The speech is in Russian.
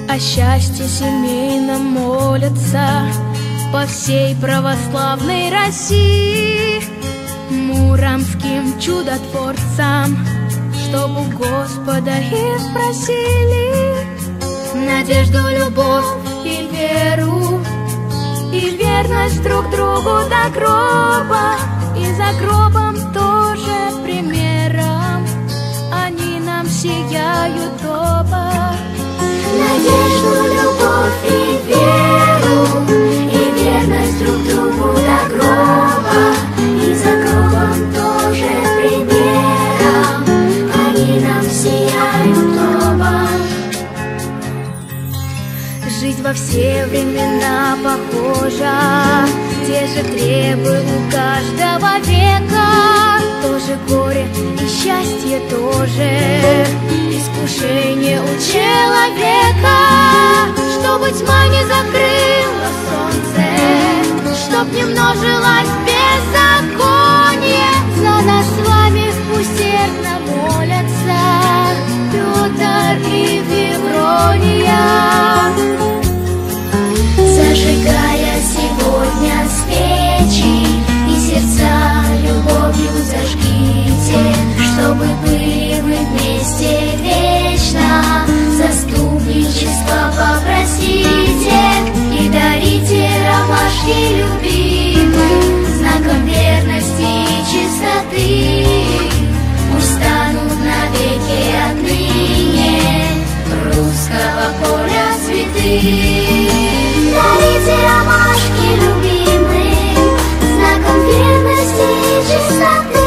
О счастье семейном молятся по всей православной России, муромским чудотворцам, чтоб у Господа их спросили надежду, любовь и веру, и верность друг другу до гроба, и за гробом тоже примером они нам сияют оба. Надежду, любовь и веру, и верность друг другу до гроба, и за гробом тоже примером они нам сияют оба. Жизнь во все времена похожа, те же требы у каждого века, тоже горе и счастье тоже, искушение у человека, чтобы тьма не закрыла солнце, чтоб не множилось беззаконие. За нас с вами усердно молятся Петр и Феврония. Зажигая сегодня свечи и сердца любовью зажгите, чтобы были мы вместе вечно. Заступничество попросите и дарите ромашки любимым, знаком верности и чистоты. Пусть станут навеки отныне русского поля цветы. Дарите ромашки любимым, знаком верности и чистоты.